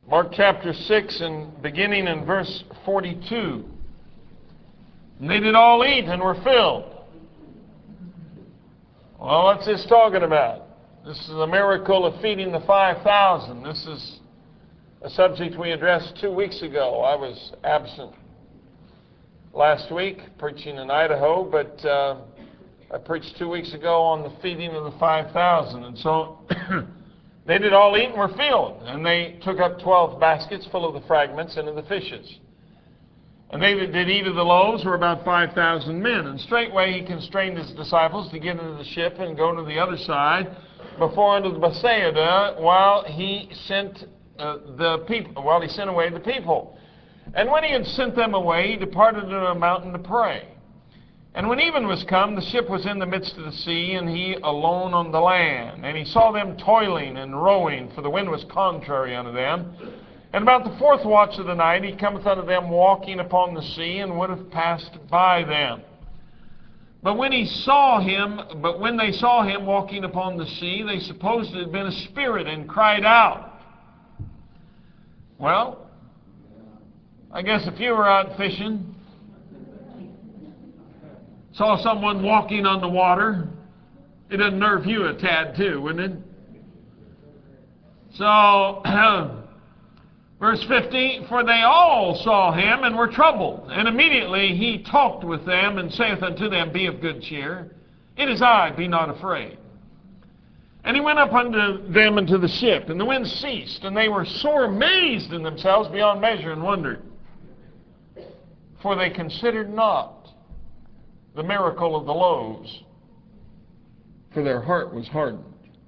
Mark chapter 6 and beginning in verse 42. And they did all eat and were filled. Well, what's this talking about? This is a miracle of feeding the 5,000. This is a subject we addressed 2 weeks ago. I was absent last week preaching in Idaho, but I preached 2 weeks ago on the feeding of the 5,000. And so they did all eat and were filled. And they took up 12 baskets full of the fragments and of the fishes. And they that did eat of the loaves were about 5,000 men. And straightway he constrained his disciples to get into the ship and go to the other side before unto the Bethsaida, while he sent away the people. And when he had sent them away, he departed to a mountain to pray. And when even was come, the ship was in the midst of the sea, and he alone on the land. And he saw them toiling and rowing, for the wind was contrary unto them. And about the fourth watch of the night he cometh unto them walking upon the sea, and would have passed by them. But when they saw him walking upon the sea, they supposed it had been a spirit, and cried out. Well, I guess if you were out fishing, saw someone walking on the water, it would nerve you a tad too, wouldn't it? So, verse 50, for they all saw him and were troubled. And immediately he talked with them and saith unto them, be of good cheer. It is I, be not afraid. And he went up unto them into the ship, and the wind ceased, and they were sore amazed in themselves beyond measure, and wondered. For they considered not the miracle of the loaves, for their heart was hardened.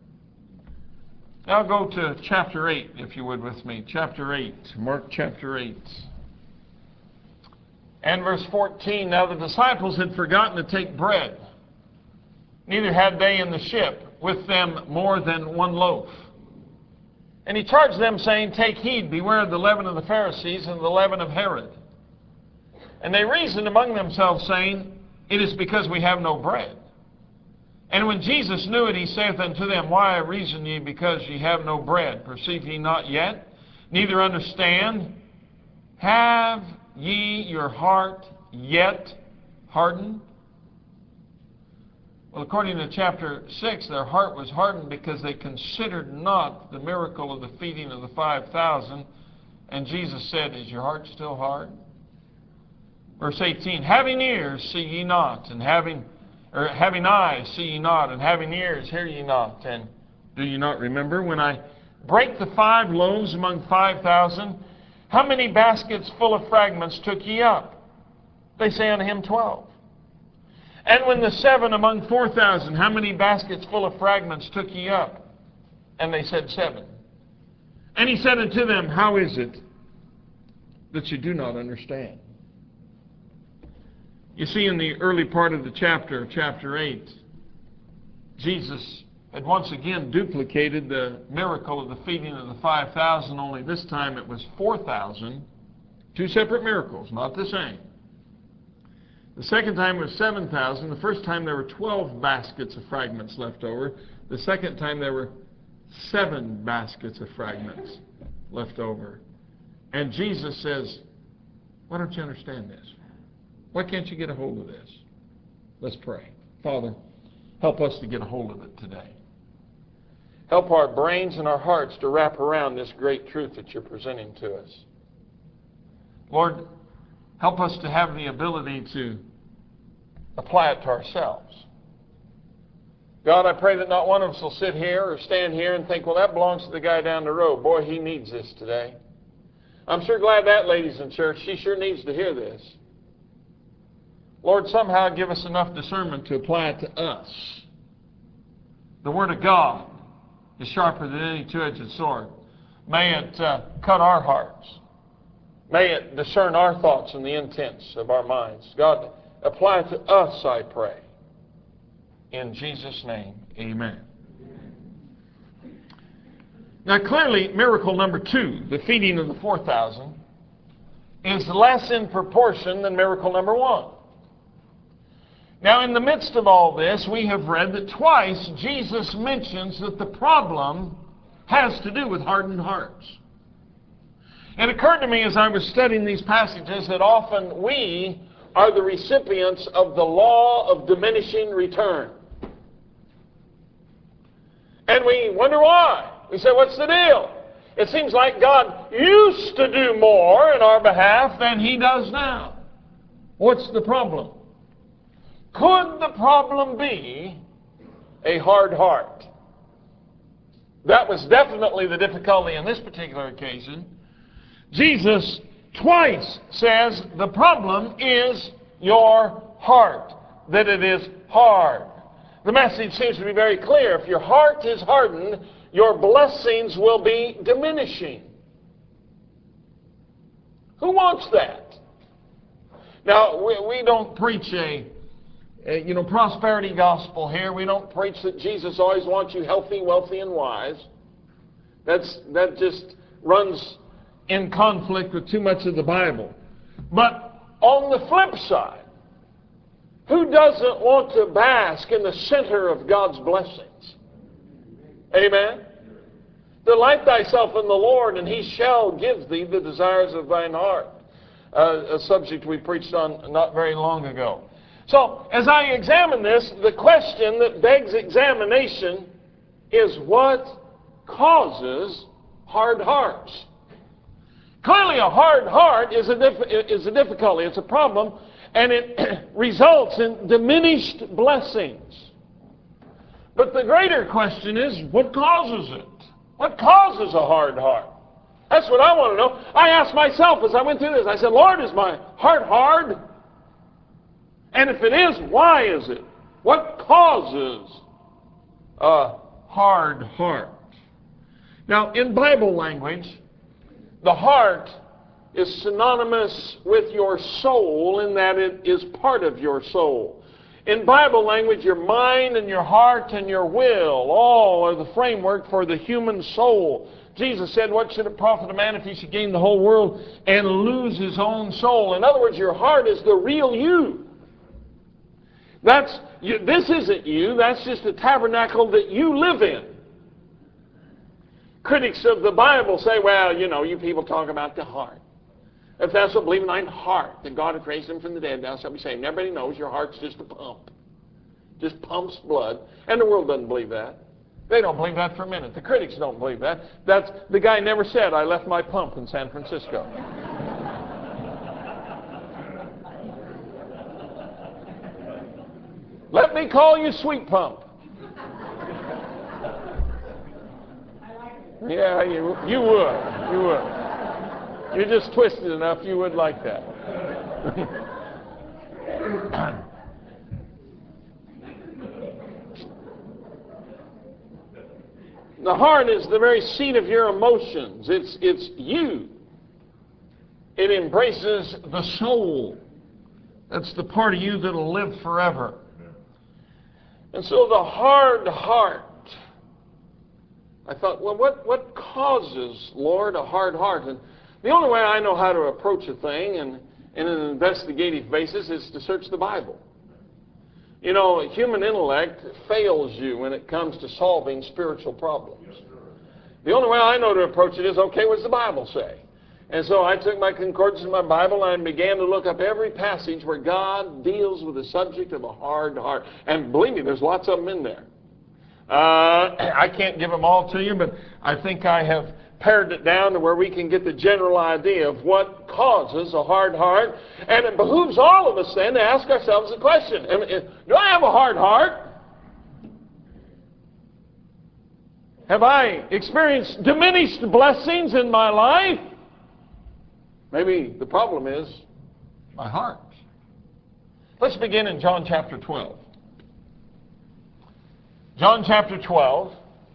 Now go to chapter 8, if you would, with me. Chapter 8, Mark chapter 8. And verse 14, now the disciples had forgotten to take bread. Neither had they in the ship with them more than one loaf. And he charged them, saying, take heed, beware of the leaven of the Pharisees and the leaven of Herod. And they reasoned among themselves, saying, it is because we have no bread. And when Jesus knew it, he saith unto them, why reason ye because ye have no bread? Perceive ye not yet? Neither understand? Have ye your heart yet hardened? Well, according to chapter 6, their heart was hardened because they considered not the miracle of the feeding of the 5,000. And Jesus said, is your heart still hard? Verse 18, having ears see ye not, and having eyes see ye not, and having ears hear ye not. And do ye not remember when I brake the 5 loaves among 5,000, how many baskets full of fragments took ye up? They say unto him 12. And when the 7 among 4,000, how many baskets full of fragments took ye up? And they said 7. And he said unto them, how is it that you do not understand? You see, in the early part of the chapter 8, Jesus had once again duplicated the miracle of the feeding of the 5,000, only this time it was 4,000. 2 separate miracles, not the same. The second time was 7,000. The first time there were 12 baskets of fragments left over. The second time there were 7 baskets of fragments left over. And Jesus says, why don't you understand this? Why can't you get a hold of this? Let's pray. Father, help us to get a hold of it today. Help our brains and our hearts to wrap around this great truth that you're presenting to us. Lord, help us to have the ability to apply it to ourselves. God, I pray that not one of us will sit here or stand here and think, well, that belongs to the guy down the road. Boy, he needs this today. I'm sure glad that lady's in church. She sure needs to hear this. Lord, somehow give us enough discernment to apply it to us. The Word of God is sharper than any two-edged sword. May it cut our hearts. May it discern our thoughts and the intents of our minds. God, apply it to us, I pray. In Jesus' name, amen. Now clearly, miracle number 2, the feeding of the 4,000, is less in proportion than miracle number 1. Now in the midst of all this, we have read that twice Jesus mentions that the problem has to do with hardened hearts. It occurred to me as I was studying these passages that often we are the recipients of the law of diminishing return. And we wonder why. We say, what's the deal? It seems like God used to do more in our behalf than He does now. What's the problem? Could the problem be a hard heart? That was definitely the difficulty in this particular occasion. Jesus twice says the problem is your heart, that it is hard. The message seems to be very clear. If your heart is hardened, your blessings will be diminishing. Who wants that? Now, we don't preach a prosperity gospel here. We don't preach that Jesus always wants you healthy, wealthy, and wise. That just runs in conflict with too much of the Bible. But on the flip side, who doesn't want to bask in the center of God's blessings? Amen? Delight thyself in the Lord, and He shall give thee the desires of thine heart. A subject we preached on not very long ago. So, as I examine this, the question that begs examination is what causes hard hearts? Clearly, a hard heart is a difficulty. It's a problem, and it results in diminished blessings. But the greater question is, what causes it? What causes a hard heart? That's what I want to know. I asked myself as I went through this, I said, Lord, is my heart hard? And if it is, why is it? What causes a hard heart? Now, in Bible language, the heart is synonymous with your soul in that it is part of your soul. In Bible language, your mind and your heart and your will all are the framework for the human soul. Jesus said, what should it profit a man if he should gain the whole world and lose his own soul? In other words, your heart is the real you. This isn't you. That's just a tabernacle that you live in. Critics of the Bible say, well, you people talk about the heart. If thou shalt believe in thine heart that God hath raised him from the dead, thou shalt be saved. And everybody knows your heart's just a pump. Just pumps blood. And the world doesn't believe that. They don't believe that for a minute. The critics don't believe that. The guy never said, I left my pump in San Francisco. Let me call you Sweet Pump. Yeah, you would. You would. You're just twisted enough, you would like that. The heart is the very seat of your emotions. It's you. It embraces the soul. That's the part of you that'll live forever. And so the hard heart. I thought, well, what causes, Lord, a hard heart? And the only way I know how to approach a thing in an investigative basis is to search the Bible. Human intellect fails you when it comes to solving spiritual problems. The only way I know to approach it is, okay, what does the Bible say? And so I took my concordance in my Bible and began to look up every passage where God deals with the subject of a hard heart. And believe me, there's lots of them in there. I can't give them all to you, but I think I have pared it down to where we can get the general idea of what causes a hard heart. And it behooves all of us then to ask ourselves the question, do I have a hard heart? Have I experienced diminished blessings in my life? Maybe the problem is my heart. Let's begin in John chapter 12. John chapter 12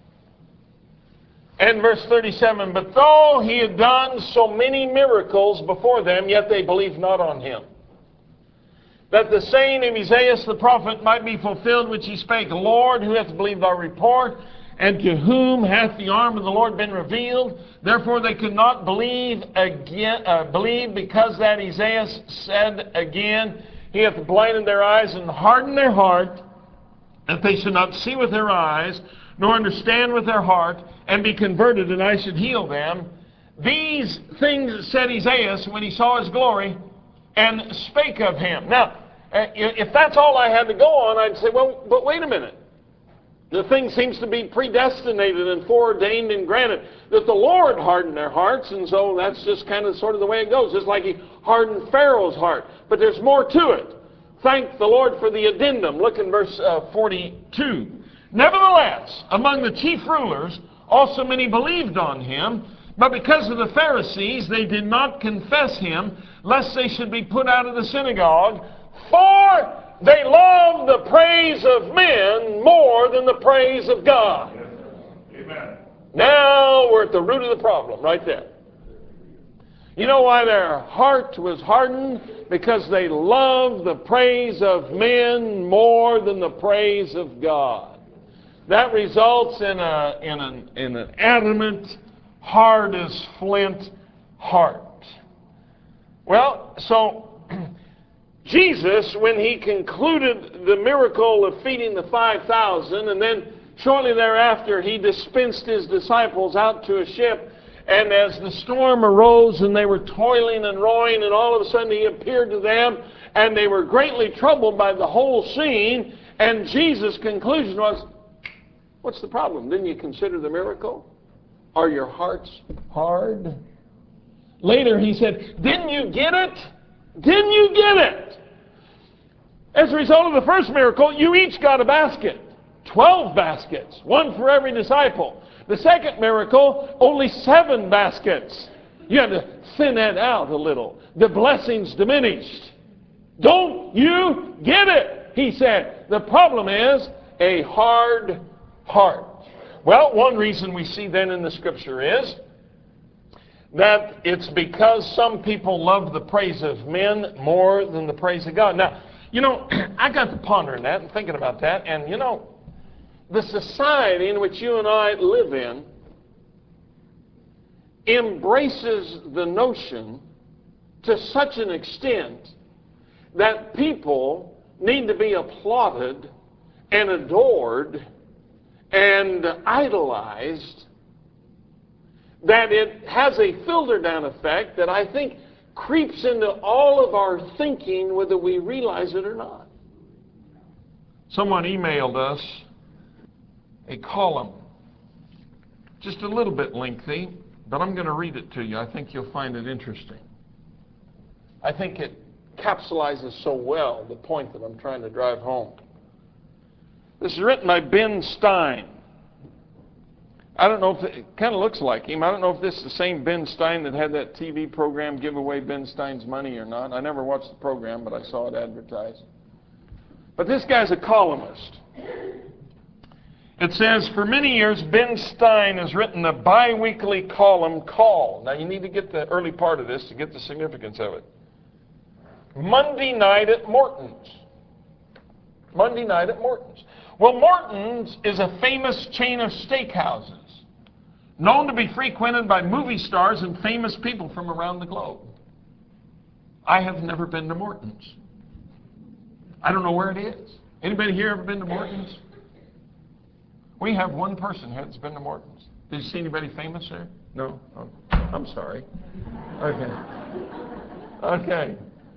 and verse 37, but though he had done so many miracles before them, yet they believed not on him. That the saying of Esaias the prophet might be fulfilled, which he spake, Lord, who hath believed our report, and to whom hath the arm of the Lord been revealed? Therefore they could not believe because that Esaias said again, he hath blinded their eyes and hardened their heart, that they should not see with their eyes, nor understand with their heart, and be converted, and I should heal them. These things said Esaias when he saw his glory, and spake of him. Now, if that's all I had to go on, I'd say, well, but wait a minute. The thing seems to be predestinated and foreordained and granted that the Lord hardened their hearts, and so that's just kind of sort of the way it goes, just like he hardened Pharaoh's heart. But there's more to it. Thank the Lord for the addendum. Look in verse 42. Nevertheless, among the chief rulers, also many believed on him, but because of the Pharisees, they did not confess him, lest they should be put out of the synagogue. For they love the praise of men more than the praise of God. Amen. Now we're at the root of the problem, right there. You know why their heart was hardened? Because they loved the praise of men more than the praise of God. That results in an adamant, hard as flint heart. Well, so Jesus, when he concluded the miracle of feeding the 5,000, and then shortly thereafter he dispensed his disciples out to a ship, and as the storm arose and they were toiling and rowing, and all of a sudden he appeared to them, and they were greatly troubled by the whole scene, and Jesus' conclusion was, what's the problem? Didn't you consider the miracle? Are your hearts hard? Later he said, didn't you get it? Didn't you get it? As a result of the first miracle, you each got a basket. 12 baskets, one for every disciple. The second miracle, only 7 baskets. You had to thin that out a little. The blessings diminished. Don't you get it? He said. The problem is a hard heart. Well, one reason we see then in the Scripture is that it's because some people love the praise of men more than the praise of God. Now, you know, I got to pondering that and thinking about that, and you know, the society in which you and I live in embraces the notion to such an extent that people need to be applauded and adored and idolized, that it has a filter down effect that I think creeps into all of our thinking whether we realize it or not. Someone emailed us a column, just a little bit lengthy, but I'm going to read it to you. I think you'll find it interesting. I think it capsulizes so well the point that I'm trying to drive home. This is written by Ben Stein. I don't know if it kind of looks like him. I don't know if this is the same Ben Stein that had that TV program, Give Away Ben Stein's Money, or not. I never watched the program, but I saw it advertised. But this guy's a columnist. It says, for many years, Ben Stein has written a bi-weekly column called, now you need to get the early part of this to get the significance of it, Monday Night at Morton's. Monday Night at Morton's. Well, Morton's is a famous chain of steakhouses, known to be frequented by movie stars and famous people from around the globe. I have never been to Morton's. I don't know where it is. Anybody here ever been to Morton's? We have one person here that's been to Morton's. Did you see anybody famous there? No? Oh, I'm sorry. Okay. Okay.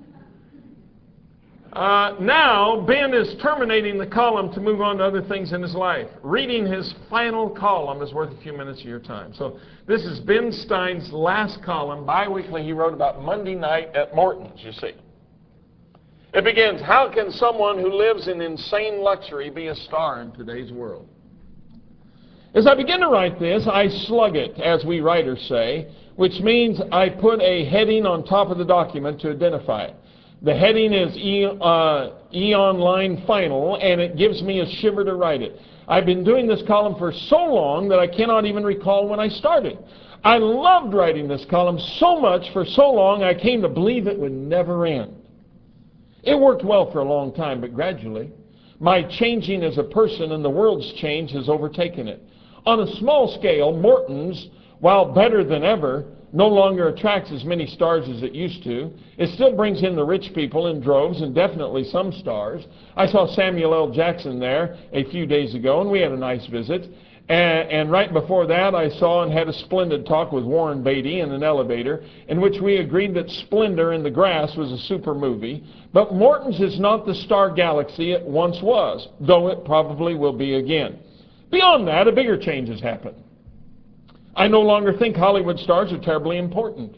Now, Ben is terminating the column to move on to other things in his life. Reading his final column is worth a few minutes of your time. So this is Ben Stein's last column. Bi-weekly, he wrote about Monday Night at Morton's, you see. It begins, how can someone who lives in insane luxury be a star in today's world? As I begin to write this, I slug it, as we writers say, which means I put a heading on top of the document to identify it. The heading is E-Online Final, and it gives me a shiver to write it. I've been doing this column for so long that I cannot even recall when I started. I loved writing this column so much for so long I came to believe it would never end. It worked well for a long time, but gradually, my changing as a person and the world's change has overtaken it. On a small scale, Morton's, while better than ever, no longer attracts as many stars as it used to. It still brings in the rich people in droves, and definitely some stars. I saw Samuel L. Jackson there a few days ago, and we had a nice visit. And right before that, I saw and had a splendid talk with Warren Beatty in an elevator in which we agreed that Splendor in the Grass was a super movie. But Morton's is not the star galaxy it once was, though it probably will be again. Beyond that, a bigger change has happened. I no longer think Hollywood stars are terribly important.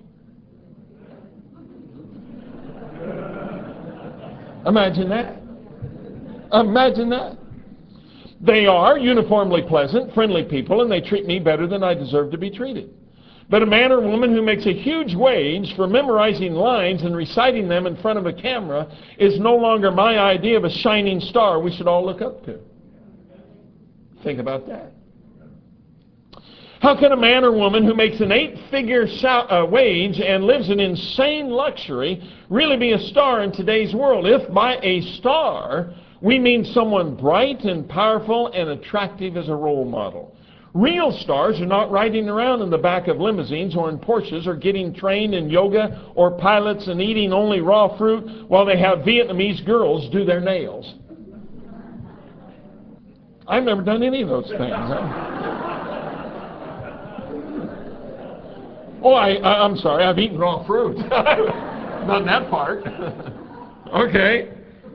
Imagine that. Imagine that. They are uniformly pleasant, friendly people, and they treat me better than I deserve to be treated. But a man or woman who makes a huge wage for memorizing lines and reciting them in front of a camera is no longer my idea of a shining star we should all look up to. Think about that. How can a man or woman who makes an 8-figure wage and lives in insane luxury really be a star in today's world? If by a star we mean someone bright and powerful and attractive as a role model. Real stars are not riding around in the back of limousines or in Porsches or getting trained in yoga or pilots and eating only raw fruit while they have Vietnamese girls do their nails. I've never done any of those things. I'm sorry, I've eaten raw fruit. Not that part. Okay.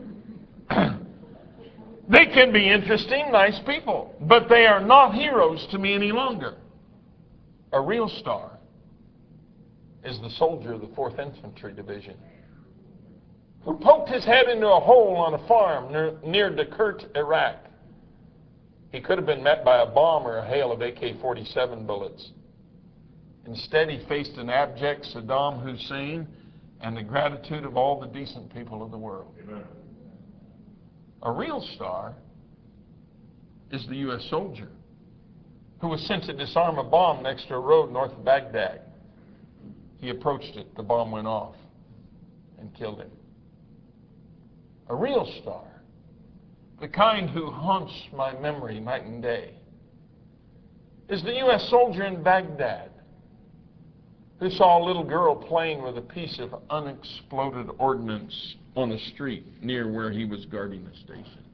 They can be interesting, nice people, but they are not heroes to me any longer. A real star is the soldier of the 4th Infantry Division who poked his head into a hole on a farm near Dukert, Iraq. He could have been met by a bomb or a hail of AK-47 bullets. Instead, he faced an abject Saddam Hussein and the gratitude of all the decent people of the world. Amen. A real star is the U.S. soldier who was sent to disarm a bomb next to a road north of Baghdad. He approached it, the bomb went off and killed him. A real star, the kind who haunts my memory night and day, is the U.S. soldier in Baghdad who saw a little girl playing with a piece of unexploded ordnance on a street near where he was guarding the station.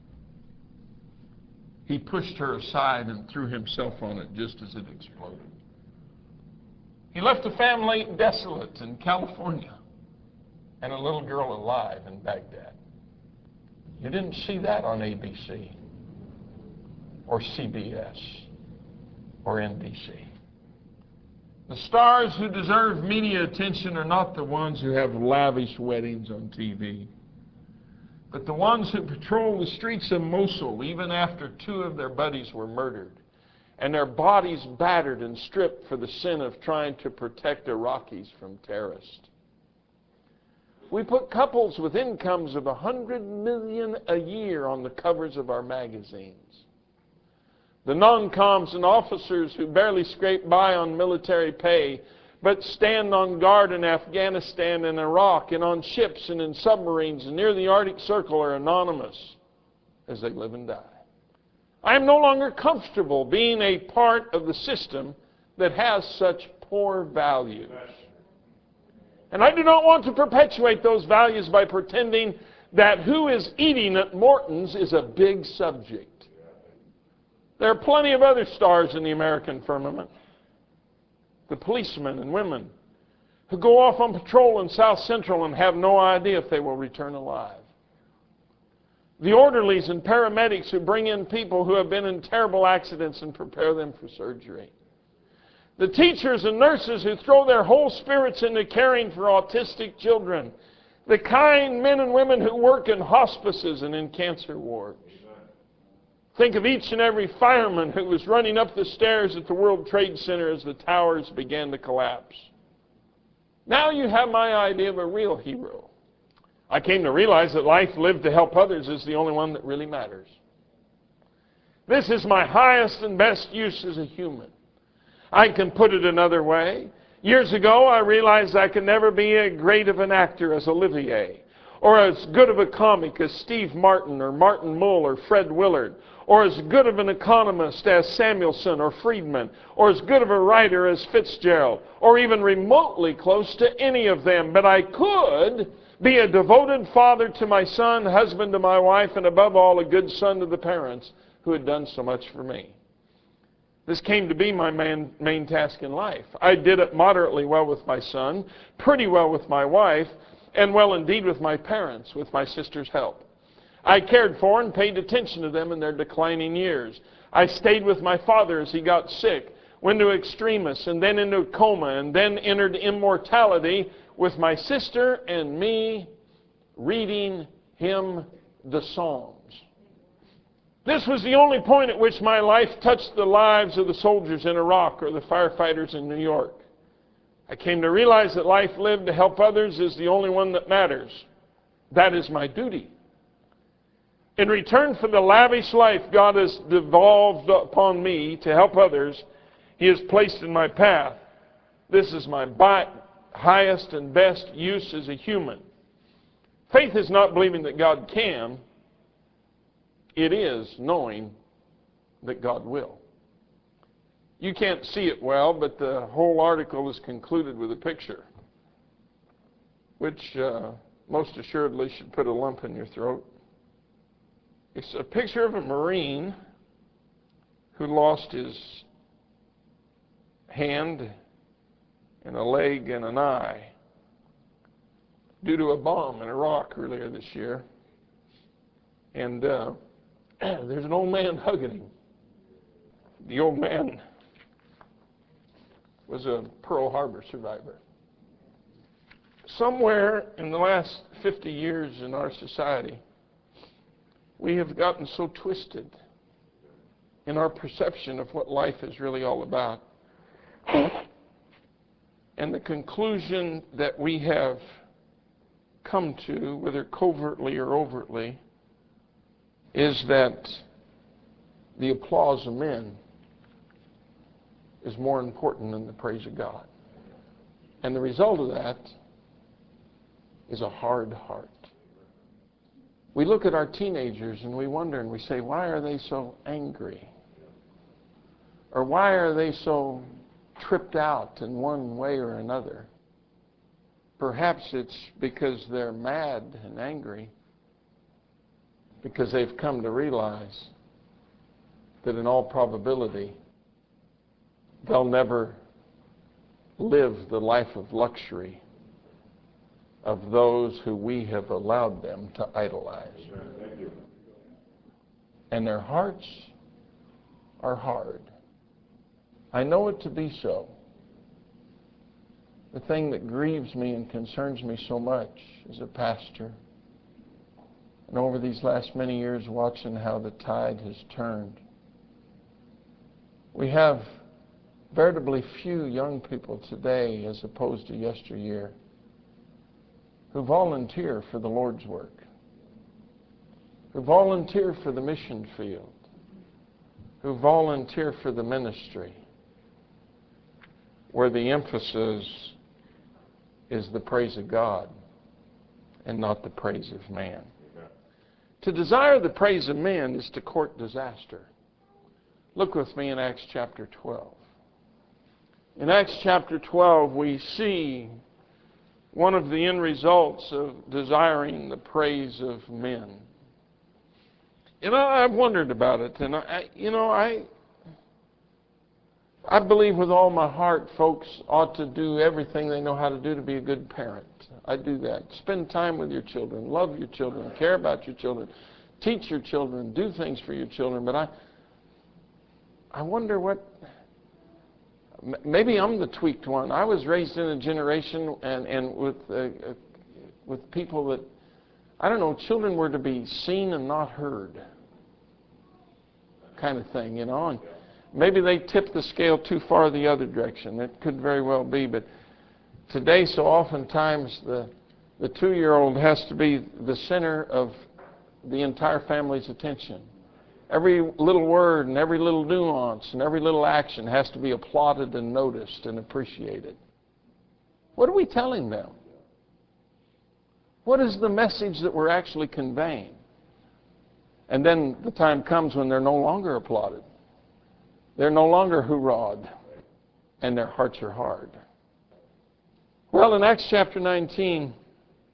He pushed her aside and threw himself on it just as it exploded. He left a family desolate in California and a little girl alive in Baghdad. You didn't see that on ABC or CBS or NBC. The stars who deserve media attention are not the ones who have lavish weddings on TV, but the ones who patrol the streets of Mosul even after 2 of their buddies were murdered and their bodies battered and stripped for the sin of trying to protect Iraqis from terrorists. We put couples with incomes of $100 million a year on the covers of our magazines. The non-coms and officers who barely scrape by on military pay but stand on guard in Afghanistan and Iraq and on ships and in submarines and near the Arctic Circle are anonymous as they live and die. I am no longer comfortable being a part of the system that has such poor values. And I do not want to perpetuate those values by pretending that who is eating at Morton's is a big subject. There are plenty of other stars in the American firmament. The policemen and women who go off on patrol in South Central and have no idea if they will return alive. The orderlies and paramedics who bring in people who have been in terrible accidents and prepare them for surgery. The teachers and nurses who throw their whole spirits into caring for autistic children. The kind men and women who work in hospices and in cancer wards. Think of each and every fireman who was running up the stairs at the World Trade Center as the towers began to collapse. Now you have my idea of a real hero. I came to realize that life lived to help others is the only one that really matters. This is my highest and best use as a human. I can put it another way. Years ago, I realized I could never be as great of an actor as Olivier, or as good of a comic as Steve Martin or Martin Mull or Fred Willard, or as good of an economist as Samuelson or Friedman, or as good of a writer as Fitzgerald, or even remotely close to any of them. But I could be a devoted father to my son, husband to my wife, and above all, a good son to the parents who had done so much for me. This came to be my main task in life. I did it moderately well with my son, pretty well with my wife, and well indeed with my parents, with my sister's help. I cared for and paid attention to them in their declining years. I stayed with my father as he got sick, went to extremis, and then into a coma, and then entered immortality with my sister and me reading him the Psalms. This was the only point at which my life touched the lives of the soldiers in Iraq or the firefighters in New York. I came to realize that life lived to help others is the only one that matters. That is my duty. In return for the lavish life God has devolved upon me to help others, He has placed in my path. This is my highest and best use as a human. Faith is not believing that God can. It is knowing that God will. You can't see it well, but the whole article is concluded with a picture, which most assuredly should put a lump in your throat. It's a picture of a Marine who lost his hand and a leg and an eye due to a bomb in Iraq earlier this year. And there's an old man hugging him. The old man was a Pearl Harbor survivor. Somewhere in the last 50 years in our society, we have gotten so twisted in our perception of what life is really all about. And the conclusion that we have come to, whether covertly or overtly, is that the applause of men is more important than the praise of God. And the result of that is a hard heart. We look at our teenagers and we wonder and we say, why are they so angry? Or why are they so tripped out in one way or another? Perhaps it's because they're mad and angry because they've come to realize that in all probability they'll never live the life of luxury of those who we have allowed them to idolize. And their hearts are hard. I know it to be so. The thing that grieves me and concerns me so much as a pastor, and over these last many years watching how the tide has turned, we have veritably few young people today as opposed to yesteryear who volunteer for the Lord's work, who volunteer for the mission field, who volunteer for the ministry, where the emphasis is the praise of God and not the praise of man. To desire the praise of men is to court disaster. Look with me in Acts chapter 12. In Acts chapter 12, we see one of the end results of desiring the praise of men. You know, I've wondered about it, and I believe with all my heart folks ought to do everything they know how to do to be a good parent. I do that. Spend time with your children, love your children, care about your children, teach your children, do things for your children. But I wonder what, maybe I'm the tweaked one. I was raised in a generation and with people that, I don't know, children were to be seen and not heard kind of thing, you know. And maybe they tipped the scale too far the other direction. It could very well be. But today, so oftentimes, the 2-year-old has to be the center of the entire family's attention. Every little word and every little nuance and every little action has to be applauded and noticed and appreciated. What are we telling them? What is the message that we're actually conveying? And then the time comes when they're no longer applauded. They're no longer hoorah'd, and their hearts are hard. Well, in Acts chapter 19,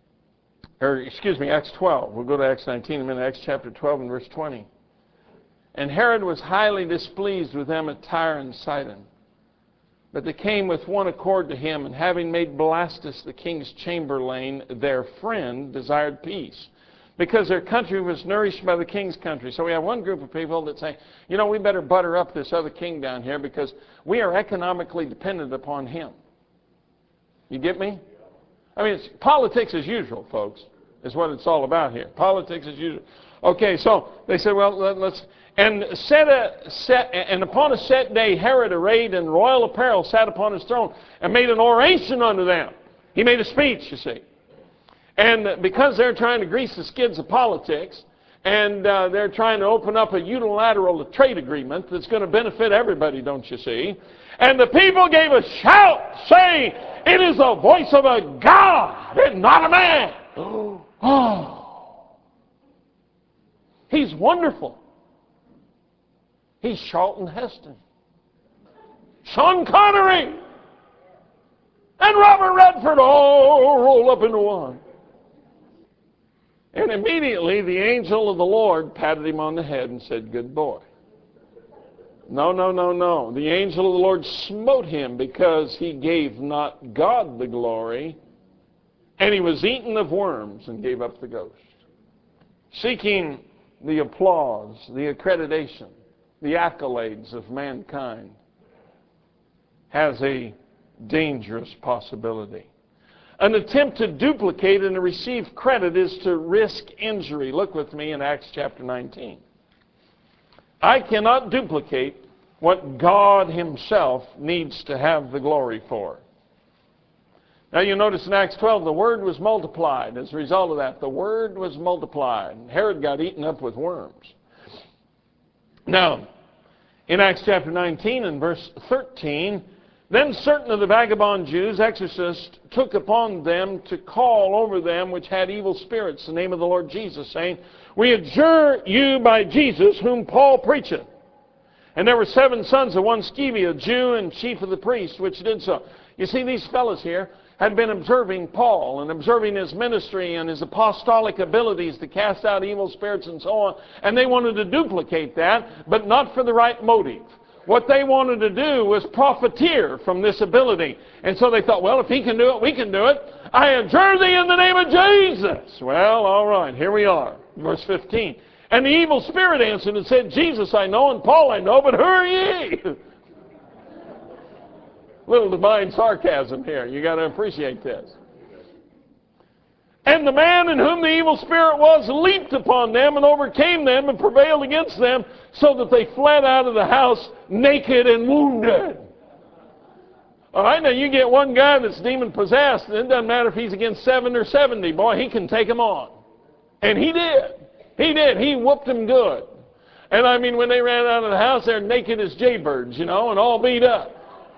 Acts 12, we'll go to Acts 19 in a minute, Acts chapter 12 and verse 20. And Herod was highly displeased with them at Tyre and Sidon. But they came with one accord to him, and having made Blastus the king's chamberlain their friend, desired peace, because their country was nourished by the king's country. So we have one group of people that say, you know, we better butter up this other king down here because we are economically dependent upon him. You get me? I mean, it's politics as usual, folks, is what it's all about here. Politics as usual. Okay, so they said, well, let's... And upon a set day, Herod, arrayed in royal apparel, sat upon his throne and made an oration unto them. He made a speech, you see. And because they're trying to grease the skids of politics, and they're trying to open up a unilateral trade agreement that's going to benefit everybody, don't you see? And the people gave a shout, saying, it is the voice of a God and not a man. Oh, he's wonderful. He's Charlton Heston, Sean Connery, and Robert Redford all rolled up into one. And immediately the angel of the Lord patted him on the head and said, good boy. No, no, no, no. The angel of the Lord smote him because he gave not God the glory, and he was eaten of worms and gave up the ghost. Seeking the applause, the accreditation, the accolades of mankind has a dangerous possibility. An attempt to duplicate and to receive credit is to risk injury. Look with me in Acts chapter 19. I cannot duplicate what God himself needs to have the glory for. Now you notice in Acts 12 the word was multiplied. As a result of that, the word was multiplied. Herod got eaten up with worms. Now, in Acts chapter 19 and verse 13, then certain of the vagabond Jews, exorcists, took upon them to call over them which had evil spirits the name of the Lord Jesus, saying, we adjure you by Jesus whom Paul preacheth. And there were 7 sons of one Sceva, a Jew and chief of the priests, which did so. You see, these fellows here had been observing Paul and observing his ministry and his apostolic abilities to cast out evil spirits and so on. And they wanted to duplicate that, but not for the right motive. What they wanted to do was profiteer from this ability. And so they thought, well, if he can do it, we can do it. I adjure thee in the name of Jesus. Well, all right, here we are. Verse 15. And the evil spirit answered and said, Jesus I know and Paul I know, but who are ye? Little divine sarcasm here. You got to appreciate this. And the man in whom the evil spirit was leaped upon them and overcame them and prevailed against them, so that they fled out of the house naked and wounded. All right, now you get one guy that's demon possessed, and it doesn't matter if he's against 7 or 70. Boy, he can take them on. And he did. He did. He whooped them good. And I mean, when they ran out of the house, they're naked as jaybirds, you know, and all beat up.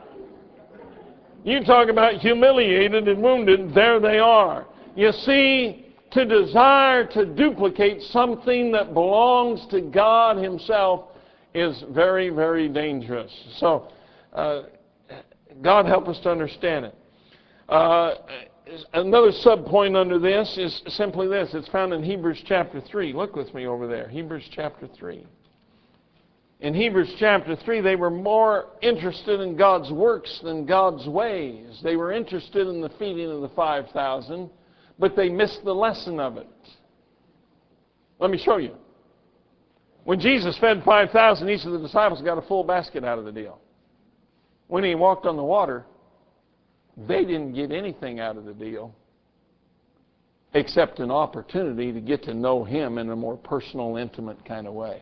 You talk about humiliated and wounded, there they are. You see, to desire to duplicate something that belongs to God himself is very, very dangerous. So, God help us to understand it. Another sub-point under this is simply this. It's found in Hebrews chapter 3. Look with me over there. Hebrews chapter 3. In Hebrews chapter 3, they were more interested in God's works than God's ways. They were interested in the feeding of the 5,000, but they missed the lesson of it. Let me show you. When Jesus fed 5,000, each of the disciples got a full basket out of the deal. When he walked on the water, they didn't get anything out of the deal except an opportunity to get to know him in a more personal, intimate kind of way.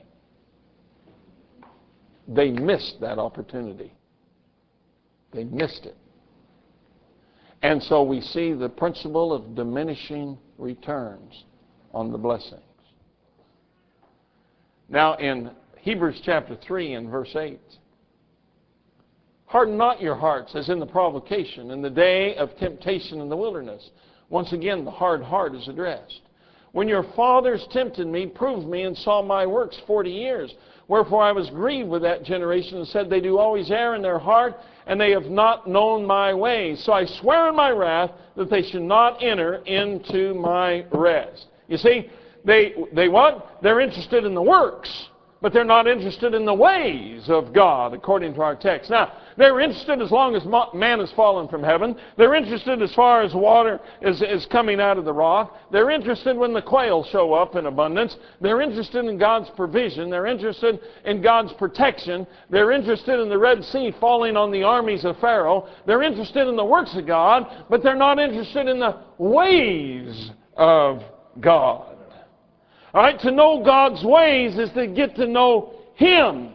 They missed that opportunity. They missed it. And so we see the principle of diminishing returns on the blessings. Now in Hebrews chapter 3 and verse 8, harden not your hearts as in the provocation, in the day of temptation in the wilderness. Once again, the hard heart is addressed. When your fathers tempted me, proved me, and saw my works 40 years. Wherefore I was grieved with that generation and said, they do always err in their heart, and they have not known my ways. So I swear in my wrath that they should not enter into my rest. You see, they what? They're interested in the works, but they're not interested in the ways of God, according to our text. Now, they're interested as long as man has fallen from heaven. They're interested as far as water is coming out of the rock. They're interested when the quail show up in abundance. They're interested in God's provision. They're interested in God's protection. They're interested in the Red Sea falling on the armies of Pharaoh. They're interested in the works of God, but they're not interested in the ways of God. All right, to know God's ways is to get to know Him.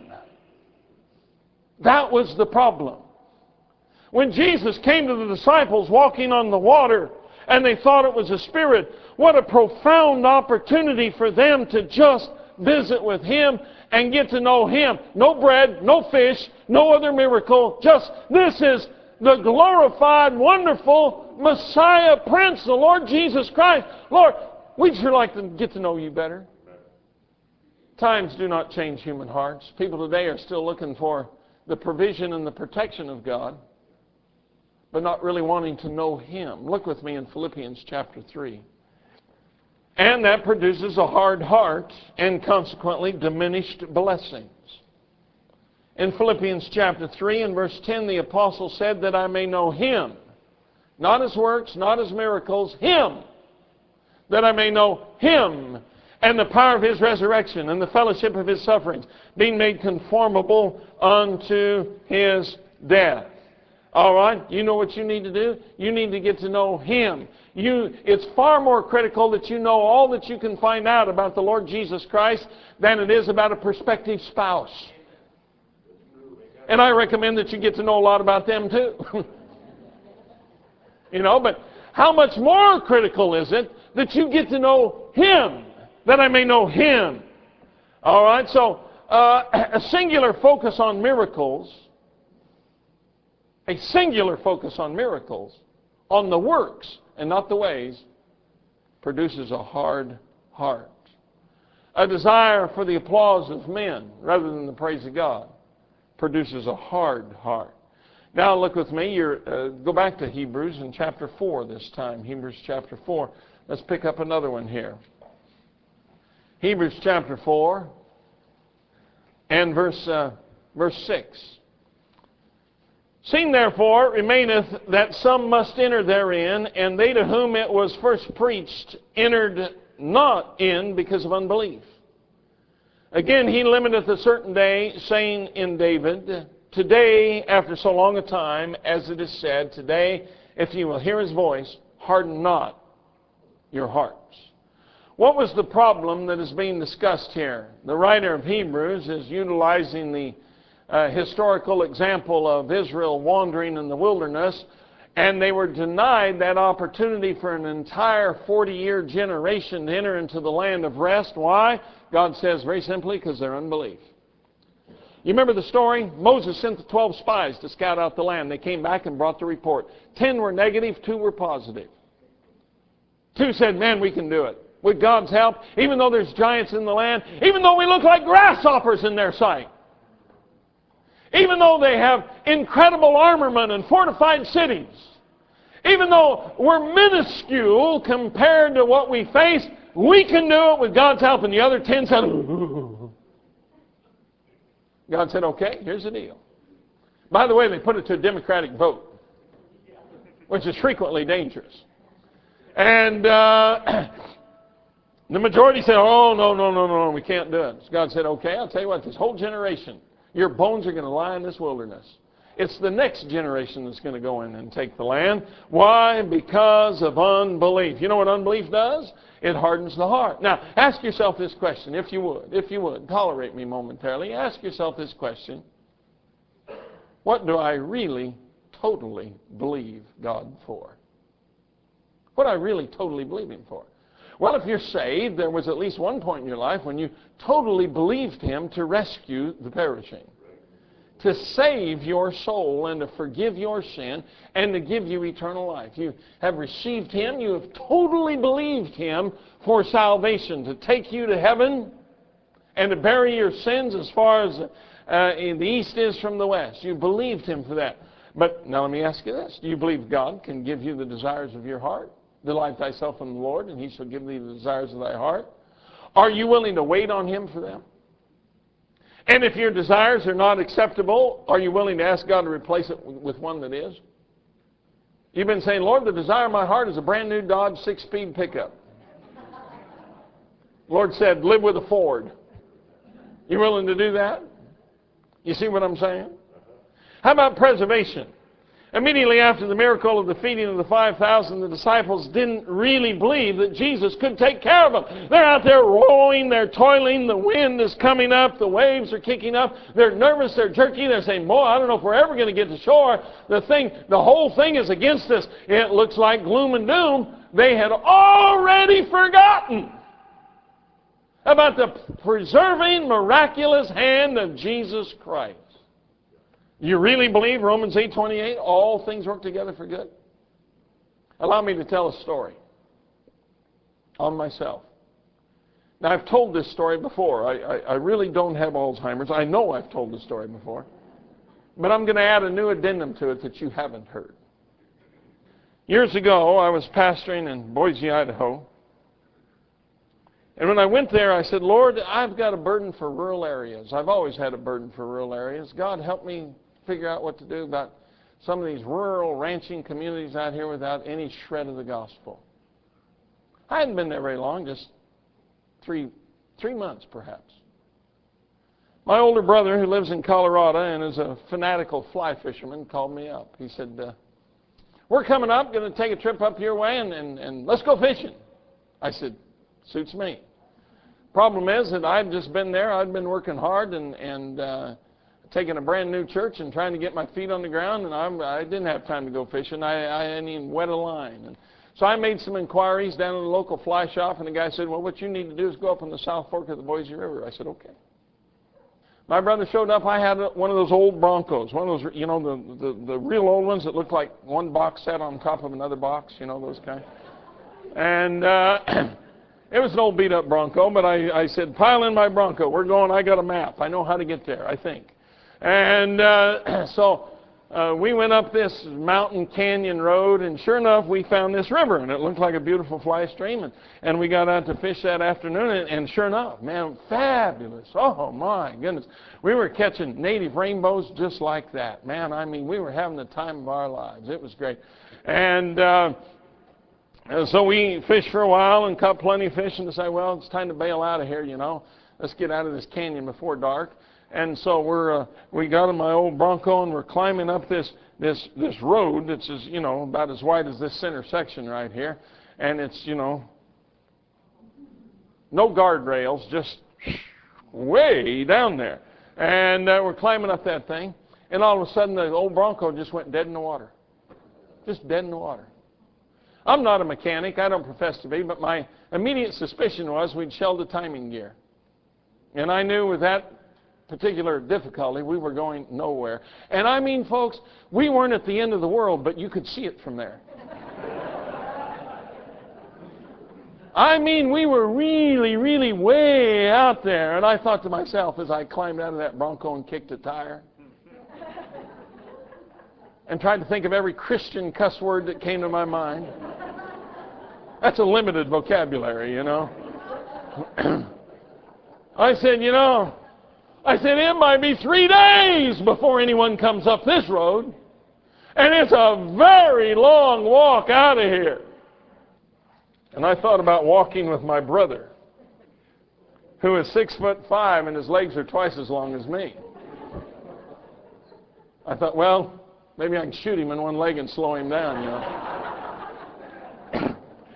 That was the problem. When Jesus came to the disciples walking on the water and they thought it was a spirit, what a profound opportunity for them to just visit with Him and get to know Him. No bread, no fish, no other miracle. Just this is the glorified, wonderful Messiah Prince, the Lord Jesus Christ. Lord, we'd sure like to get to know you better. Times do not change human hearts. People today are still looking for the provision and the protection of God, but not really wanting to know Him. Look with me in Philippians chapter 3. And that produces a hard heart and consequently diminished blessings. In Philippians chapter 3 and verse 10, the apostle said that I may know Him. Not His works, not His miracles, Him. That I may know Him and the power of His resurrection and the fellowship of His sufferings, being made conformable unto His death. All right? You know what you need to do? You need to get to know Him. It's far more critical that you know all that you can find out about the Lord Jesus Christ than it is about a prospective spouse. And I recommend that you get to know a lot about them too. But how much more critical is it that you get to know Him, that I may know Him? All right, so a singular focus on miracles, on the works and not the ways, produces a hard heart. A desire for the applause of men rather than the praise of God produces a hard heart. Now look with me, go back to Hebrews in chapter 4 this time. Hebrews chapter 4. Let's pick up another one here. Hebrews chapter 4 and verse 6. Seeing therefore it remaineth that some must enter therein, and they to whom it was first preached entered not in because of unbelief. Again, He limiteth a certain day, saying in David, Today, after so long a time, as it is said, Today, if you will hear His voice, harden not your hearts. What was the problem that is being discussed here? The writer of Hebrews is utilizing the historical example of Israel wandering in the wilderness, and they were denied that opportunity for an entire 40-year generation to enter into the land of rest. Why? God says very simply, because their unbelief. You remember the story? Moses sent the 12 spies to scout out the land. They came back and brought the report. 10 were negative, 2 were positive. 2 said, man, we can do it. With God's help, even though there's giants in the land, even though we look like grasshoppers in their sight, even though they have incredible armament and fortified cities, even though we're minuscule compared to what we face, we can do it with God's help. And the other 10 said, ooh. God said, okay, here's the deal. By the way, they put it to a Democratic vote, which is frequently dangerous. And the majority said, oh, no, we can't do it. So God said, okay, I'll tell you what, this whole generation, your bones are going to lie in this wilderness. It's the next generation that's going to go in and take the land. Why? Because of unbelief. You know what unbelief does? It hardens the heart. Now, ask yourself this question, if you would. Tolerate me momentarily. Ask yourself this question. What do I really, totally believe God for? What do I really, totally believe Him for? Well, if you're saved, there was at least one point in your life when you totally believed Him to rescue the perishing, to save your soul and to forgive your sin and to give you eternal life. You have received Him. You have totally believed Him for salvation, to take you to heaven and to bury your sins as far as the east is from the west. You believed Him for that. But now let me ask you this. Do you believe God can give you the desires of your heart? Delight thyself in the Lord, and He shall give thee the desires of thy heart. Are you willing to wait on Him for them? And if your desires are not acceptable, are you willing to ask God to replace it with one that is? You've been saying, Lord, the desire of my heart is a brand new Dodge 6-speed pickup. Lord said, live with a Ford. You willing to do that? You see what I'm saying? How about preservation? Immediately after the miracle of the feeding of the 5,000, the disciples didn't really believe that Jesus could take care of them. They're out there rowing, they're toiling, the wind is coming up, the waves are kicking up, they're nervous, they're jerky, they're saying, boy, I don't know if we're ever going to get to shore. The whole thing is against us. It looks like gloom and doom. They had already forgotten about the preserving, miraculous hand of Jesus Christ. You really believe Romans 8:28, all things work together for good? Allow me to tell a story on myself. Now, I've told this story before. I really don't have Alzheimer's. I know I've told this story before. But I'm going to add a new addendum to it that you haven't heard. Years ago, I was pastoring in Boise, Idaho. And when I went there, I said, Lord, I've got a burden for rural areas. I've always had a burden for rural areas. God, help me figure out what to do about some of these rural ranching communities out here without any shred of the gospel. I hadn't been there very long, just three months perhaps. My older brother, who lives in Colorado and is a fanatical fly fisherman, called me up. He said, we're coming up, going to take a trip up your way, and let's go fishing. I said, suits me. Problem is that I'd just been there. I'd been working hard and taking a brand new church and trying to get my feet on the ground, and I didn't have time to go fishing. I didn't even wet a line. And so I made some inquiries down at the local fly shop, and the guy said, well, what you need to do is go up on the South Fork of the Boise River. I said, okay. My brother showed up. I had one of those old Broncos, one of those, you know, the real old ones that look like one box set on top of another box, you know, those kind. And it was an old beat-up Bronco, but I said, pile in my Bronco. We're going. I got a map. I know how to get there, I think. And so we went up this mountain canyon road, and sure enough, we found this river, and it looked like a beautiful fly stream. And we got out to fish that afternoon, and sure enough, man, fabulous. Oh, my goodness. We were catching native rainbows just like that. Man, I mean, we were having the time of our lives. It was great. And so we fished for a while and caught plenty of fish and decided, well, it's time to bail out of here, you know. Let's get out of this canyon before dark. And so we got in my old Bronco, and we're climbing up this road that's, you know, about as wide as this center section right here. And it's, you know, no guardrails, just way down there. And we're climbing up that thing, and all of a sudden the old Bronco just went dead in the water. Just dead in the water. I'm not a mechanic. I don't profess to be, but my immediate suspicion was we'd shelled the timing gear. And I knew with that particular difficulty, we were going nowhere. And I mean, folks, we weren't at the end of the world, but you could see it from there. I mean, we were really, really way out there. And I thought to myself as I climbed out of that Bronco and kicked a tire and tried to think of every Christian cuss word that came to my mind. That's a limited vocabulary, you know. I said, you know, it might be 3 days before anyone comes up this road. And it's a very long walk out of here. And I thought about walking with my brother, who is 6'5" and his legs are twice as long as me. I thought, well, maybe I can shoot him in one leg and slow him down, you know.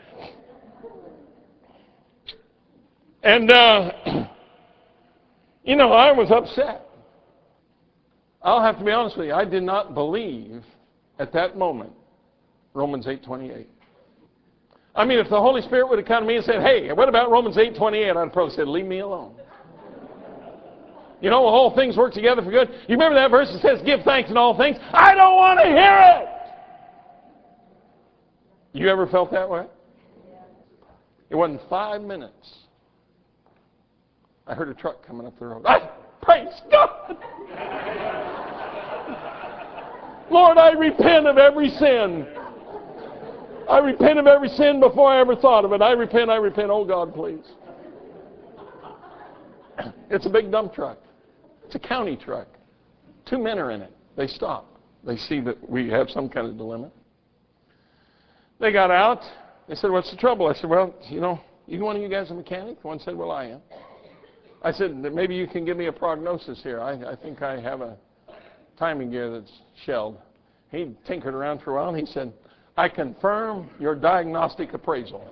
And, you know, I was upset. I'll have to be honest with you. I did not believe at that moment Romans 8:28. I mean, if the Holy Spirit would have come to me and said, hey, what about Romans 8:28? I'd have probably said, leave me alone. You know, all things work together for good. You remember that verse that says, give thanks in all things? I don't want to hear it. You ever felt that way? It wasn't 5 minutes. I heard a truck coming up the road. Praise God! Lord, I repent of every sin. I repent of every sin before I ever thought of it. I repent. Oh God, please. It's a big dump truck. It's a county truck. 2 men are in it. They stop. They see that we have some kind of dilemma. They got out. They said, what's the trouble? I said, well, either one of you guys a mechanic? One said, well, I am. I said, maybe you can give me a prognosis here. I think I have a timing gear that's shelled. He tinkered around for a while, and he said, I confirm your diagnostic appraisal.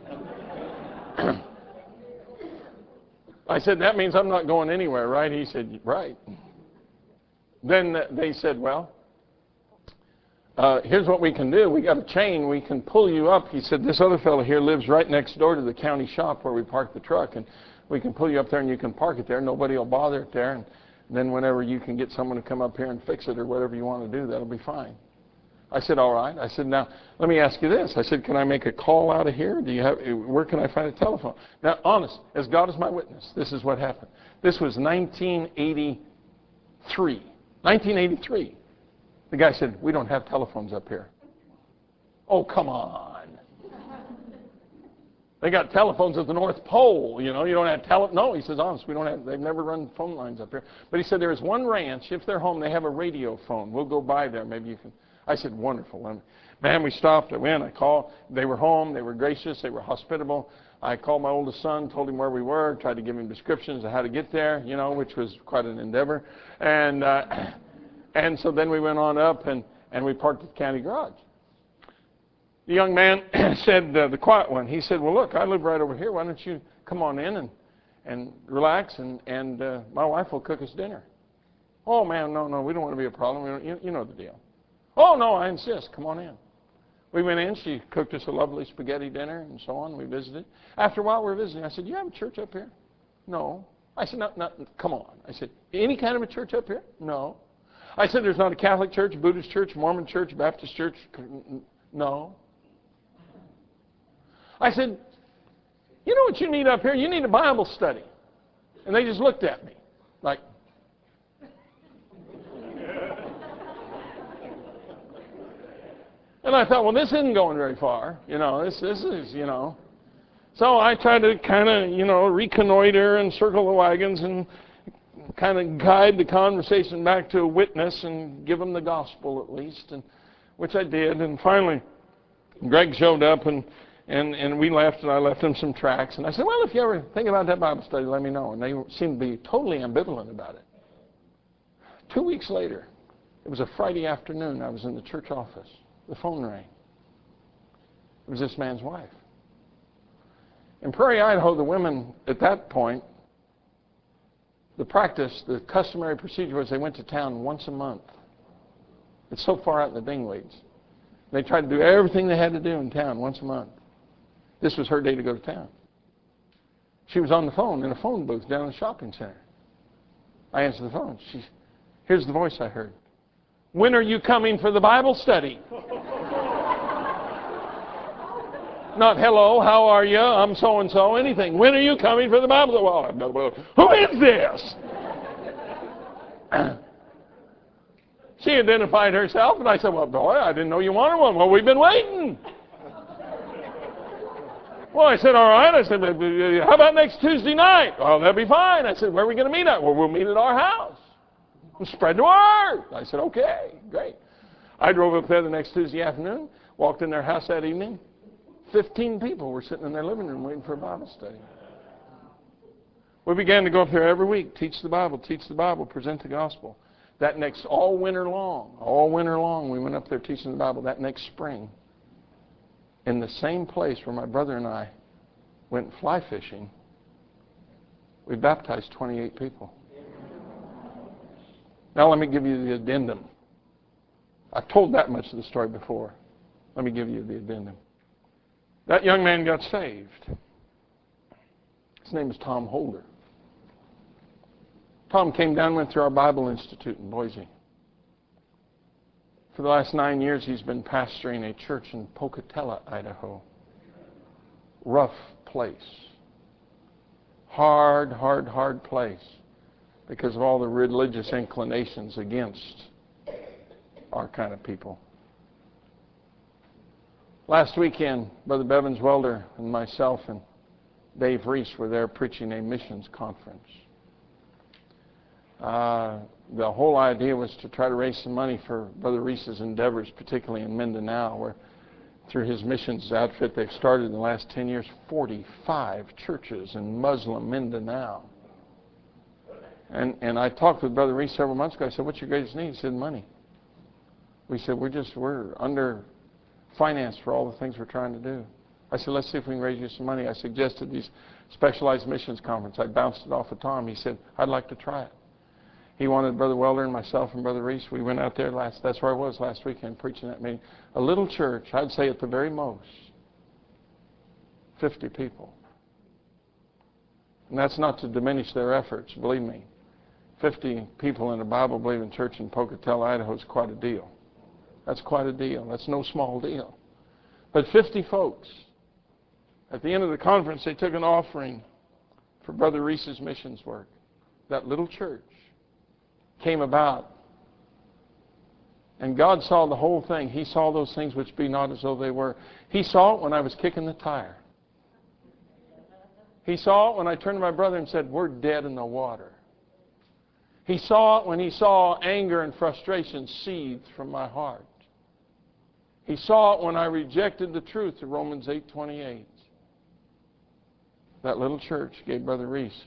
I said, that means I'm not going anywhere, right? He said, right. Then they said, well, here's what we can do. We got a chain. We can pull you up. He said, this other fellow here lives right next door to the county shop where we park the truck, and we can pull you up there and you can park it there. Nobody will bother it there. And then whenever you can get someone to come up here and fix it or whatever you want to do, that'll be fine. I said, all right. I said, now, let me ask you this. I said, can I make a call out of here? Where can I find a telephone? Now, honest, as God is my witness, this is what happened. This was 1983. 1983. The guy said, we don't have telephones up here. Oh, come on. They got telephones at the North Pole. You don't have No, he says, honest, we don't have. They've never run phone lines up here. But he said, there is one ranch. If they're home, they have a radio phone. We'll go by there. Maybe you can. I said, wonderful. Man, we stopped. I went. I called. They were home. They were gracious. They were hospitable. I called my oldest son, told him where we were, tried to give him descriptions of how to get there, which was quite an endeavor. And so then we went on up, and we parked at the county garage. The young man said, the quiet one, he said, well, look, I live right over here. Why don't you come on in and relax, and my wife will cook us dinner. Oh, man, no, we don't want to be a problem. You know the deal. Oh, no, I insist. Come on in. We went in. She cooked us a lovely spaghetti dinner and so on. We visited. After a while, we were visiting. I said, do you have a church up here? No. I said, no, come on. I said, any kind of a church up here? No. I said, there's not a Catholic church, Buddhist church, Mormon church, Baptist church? No. I said, you know what you need up here? You need a Bible study. And they just looked at me like, and I thought, well, this isn't going very far. This is. So I tried to kind of, reconnoiter and circle the wagons and kind of guide the conversation back to a witness and give them the gospel at least, and which I did. And finally, Greg showed up, and we left, and I left him some tracts. And I said, well, if you ever think about that Bible study, let me know. And they seemed to be totally ambivalent about it. 2 weeks later, it was a Friday afternoon. I was in the church office. The phone rang. It was this man's wife. In Prairie, Idaho, the women at that point, the customary procedure was they went to town once a month. It's so far out in the dingleads. They tried to do everything they had to do in town once a month. This was her day to go to town. She was on the phone in a phone booth down in the shopping center. I answered the phone. Here's the voice I heard. When are you coming for the Bible study? Not hello, how are you? I'm so-and-so, anything. When are you coming for the Bible study? Well, who is this? She identified herself, and I said, well, boy, I didn't know you wanted one. Well, we've been waiting. Well, I said, all right. I said, how about next Tuesday night? Well, that'll be fine. I said, where are we going to meet at? Well, we'll meet at our house. And spread the word. I said, okay, great. I drove up there the next Tuesday afternoon, walked in their house that evening. 15 people were sitting in their living room waiting for a Bible study. We began to go up there every week, teach the Bible, present the gospel. All winter long, we went up there teaching the Bible. That next spring, in the same place where my brother and I went fly fishing, we baptized 28 people. Now let me give you the addendum. I've told that much of the story before. Let me give you the addendum. That young man got saved. His name is Tom Holder. Tom came down, went through our Bible Institute in Boise. For the last 9 years, he's been pastoring a church in Pocatello, Idaho. Rough place. Hard place because of all the religious inclinations against our kind of people. Last weekend, Brother Bevins Welder and myself and Dave Reese were there preaching a missions conference. The whole idea was to try to raise some money for Brother Reese's endeavors, particularly in Mindanao, where through his missions outfit they've started in the last 10 years 45 churches in Muslim Mindanao. And I talked with Brother Reese several months ago. I said, "What's your greatest need?" He said, "Money." We said, we're under financed for all the things we're trying to do. I said, "Let's see if we can raise you some money." I suggested these specialized missions conference. I bounced it off of Tom. He said, "I'd like to try it." He wanted Brother Welder and myself and Brother Reese. We went out there that's where I was last weekend preaching that meeting. A little church, I'd say at the very most, 50 people. And that's not to diminish their efforts, believe me. 50 people in a Bible-believing church in Pocatello, Idaho is quite a deal. That's quite a deal. That's no small deal. But 50 folks. At the end of the conference, they took an offering for Brother Reese's missions work. That little church came about. And God saw the whole thing. He saw those things which be not as though they were. He saw it when I was kicking the tire. He saw it when I turned to my brother and said, "We're dead in the water." He saw it when he saw anger and frustration seethe from my heart. He saw it when I rejected the truth of Romans 8:28. That little church gave Brother Reese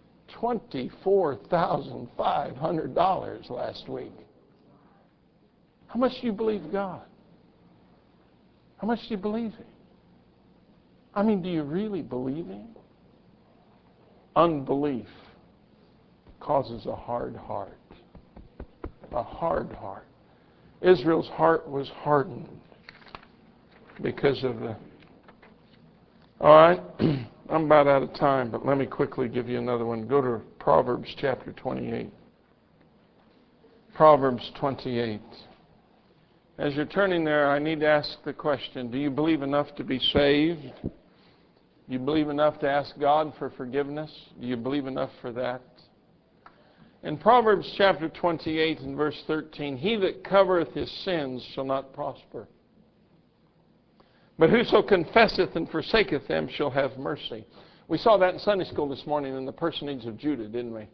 $24,500 last week. How much do you believe God? How much do you believe Him? I mean, do you really believe Him? Unbelief causes a hard heart. A hard heart. Israel's heart was hardened because of the... All right, I'm about out of time, but let me quickly give you another one. Go to Proverbs chapter 28. Proverbs 28. As you're turning there, I need to ask the question, do you believe enough to be saved? Do you believe enough to ask God for forgiveness? Do you believe enough for that? In Proverbs chapter 28 and verse 13, "He that covereth his sins shall not prosper. But whoso confesseth and forsaketh them shall have mercy." We saw that in Sunday school this morning in the personage of Judah, didn't we?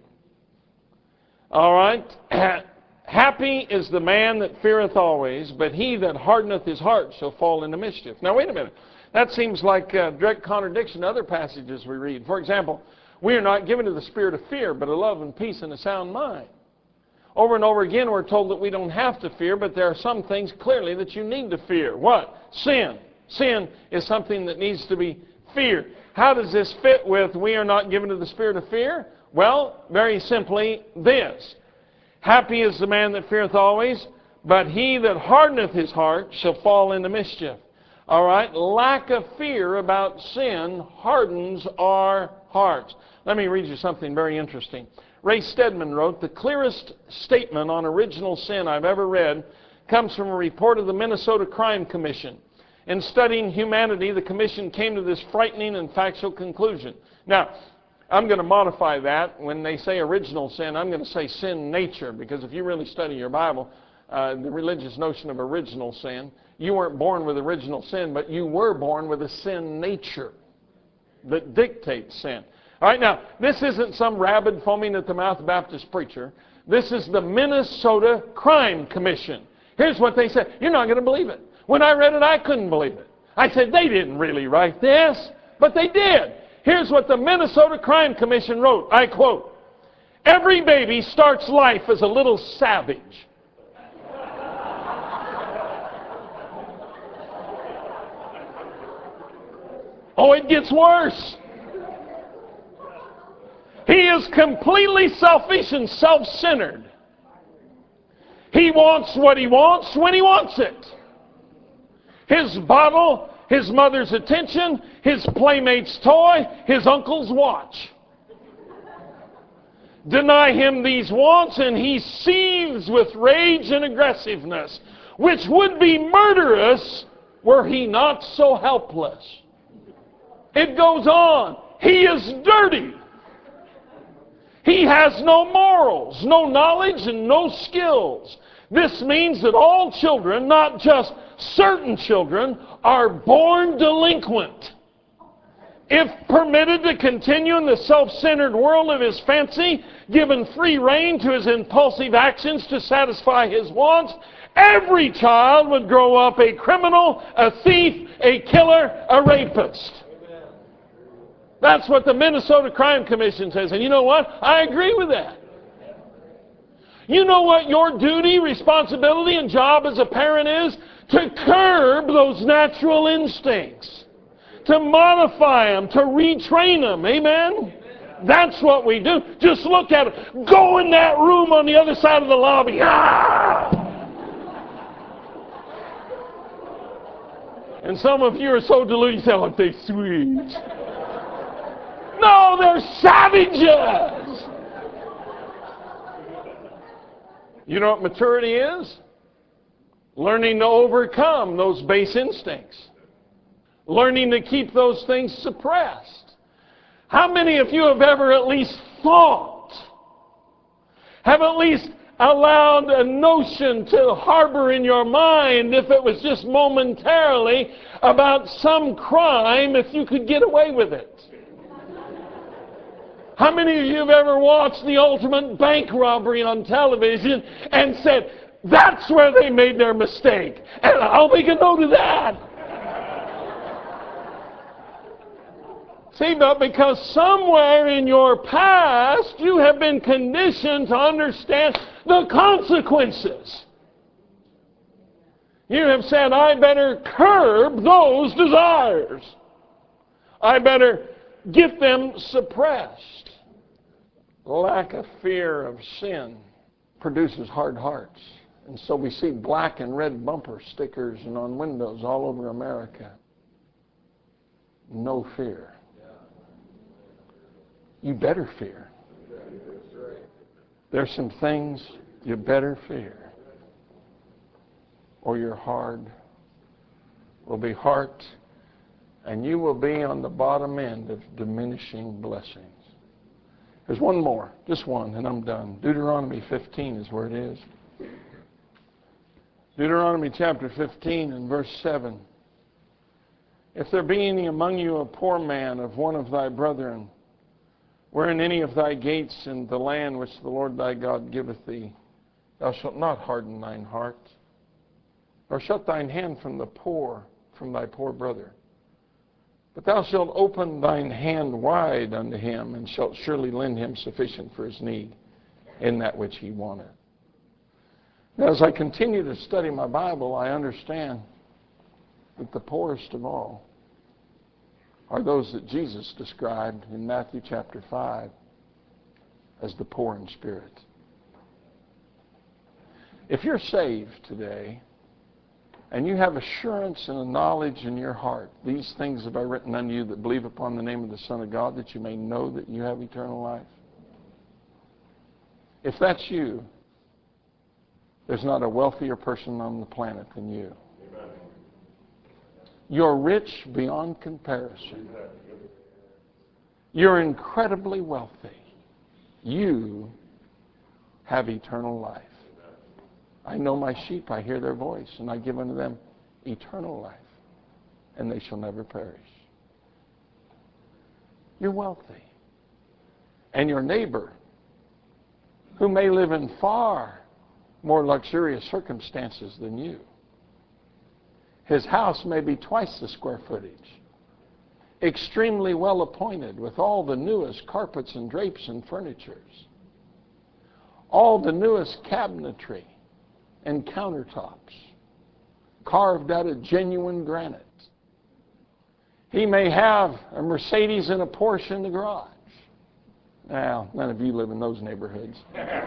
All right. "Happy is the man that feareth always, but he that hardeneth his heart shall fall into mischief." Now wait a minute. That seems like a direct contradiction to other passages we read. For example, we are not given to the spirit of fear, but of love and peace and a sound mind. Over and over again, we're told that we don't have to fear, but there are some things clearly that you need to fear. What? Sin. Sin is something that needs to be feared. How does this fit with we are not given to the spirit of fear? Well, very simply this. "Happy is the man that feareth always, but he that hardeneth his heart shall fall into mischief." All right? Lack of fear about sin hardens our hearts. Let me read you something very interesting. Ray Stedman wrote, "The clearest statement on original sin I've ever read comes from a report of the Minnesota Crime Commission. In studying humanity, the commission came to this frightening and factual conclusion." Now, I'm going to modify that. When they say original sin, I'm going to say sin nature, because if you really study your Bible, the religious notion of original sin, you weren't born with original sin, but you were born with a sin nature that dictates sin. All right, now, this isn't some rabid foaming at the mouth Baptist preacher. This is the Minnesota Crime Commission. Here's what they said. You're not going to believe it. When I read it, I couldn't believe it. I said, they didn't really write this, but they did. Here's what the Minnesota Crime Commission wrote. I quote, "Every baby starts life as a little savage. Oh, it gets worse. He is completely selfish and self-centered. He wants what he wants when he wants it. His bottle, his mother's attention, his playmate's toy, his uncle's watch. Deny him these wants and he seethes with rage and aggressiveness, which would be murderous were he not so helpless." It goes on. He is dirty. He has no morals, no knowledge, and no skills. This means that all children, not just certain children, are born delinquent. If permitted to continue in the self-centered world of his fancy, given free rein to his impulsive actions to satisfy his wants, every child would grow up a criminal, a thief, a killer, a rapist. That's what the Minnesota Crime Commission says. And you know what? I agree with that. You know what your duty, responsibility, and job as a parent is? To curb those natural instincts. To modify them, to retrain them. Amen? That's what we do. Just look at it. Go in that room on the other side of the lobby. Ah! And some of you are so deluded, you say, "Aren't they sweet?" No, they're savages. You know what maturity is? Learning to overcome those base instincts. Learning to keep those things suppressed. How many of you have ever at least thought, have at least allowed a notion to harbor in your mind, if it was just momentarily, about some crime if you could get away with it? How many of you have ever watched the ultimate bank robbery on television and said, "That's where they made their mistake, and I'll make a note of that"? See, but because somewhere in your past you have been conditioned to understand the consequences. You have said, "I better curb those desires. I better get them suppressed." Lack of fear of sin produces hard hearts. And so we see black and red bumper stickers and on windows all over America. No fear. You better fear. There's some things you better fear, or your heart will be heart, and you will be on the bottom end of diminishing blessings. There's one more, just one, and I'm done. Deuteronomy 15 is where it is. Deuteronomy chapter 15 and verse 7. "If there be any among you a poor man of one of thy brethren, wherein any of thy gates in the land which the Lord thy God giveth thee, thou shalt not harden thine heart, nor shut thine hand from the poor, from thy poor brother. But thou shalt open thine hand wide unto him, and shalt surely lend him sufficient for his need in that which he wanteth." Now, as I continue to study my Bible, I understand that the poorest of all are those that Jesus described in Matthew chapter 5 as the poor in spirit. If you're saved today, and you have assurance and a knowledge in your heart, "These things have I written unto you that believe upon the name of the Son of God, that you may know that you have eternal life." If that's you, there's not a wealthier person on the planet than you. Amen. You're rich beyond comparison. You're incredibly wealthy. You have eternal life. "I know my sheep, I hear their voice, and I give unto them eternal life, and they shall never perish." You're wealthy. And your neighbor, who may live in far more luxurious circumstances than you, his house may be twice the square footage, extremely well appointed with all the newest carpets and drapes and furnitures, all the newest cabinetry and countertops, carved out of genuine granite. He may have a Mercedes and a Porsche in the garage. Now, none of you live in those neighborhoods.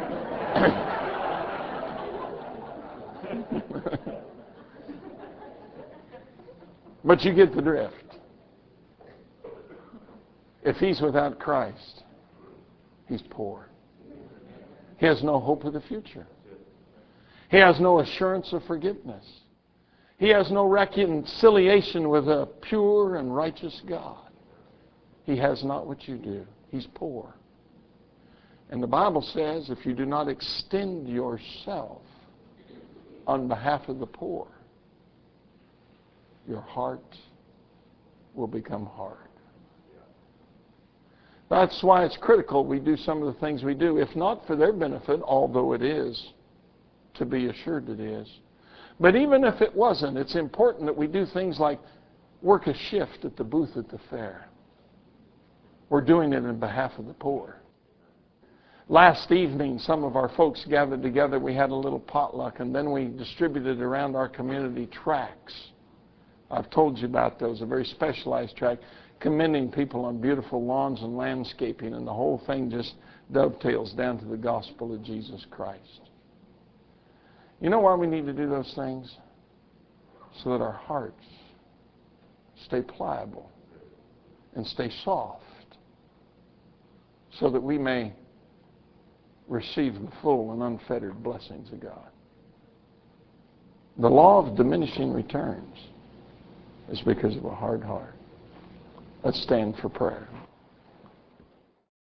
But you get the drift. If he's without Christ, he's poor. He has no hope of the future. He has no assurance of forgiveness. He has no reconciliation with a pure and righteous God. He has not what you do. He's poor. And the Bible says, if you do not extend yourself on behalf of the poor, your heart will become hard. That's why it's critical we do some of the things we do, if not for their benefit, although it is, to be assured it is. But even if it wasn't, it's important that we do things like work a shift at the booth at the fair. We're doing it in behalf of the poor. Last evening, some of our folks gathered together. We had a little potluck, and then we distributed around our community tracts. I've told you about those, a very specialized tract, commending people on beautiful lawns and landscaping, and the whole thing just dovetails down to the gospel of Jesus Christ. You know why we need to do those things? So that our hearts stay pliable and stay soft, so that we may receive the full and unfettered blessings of God. The law of diminishing returns is because of a hard heart. Let's stand for prayer.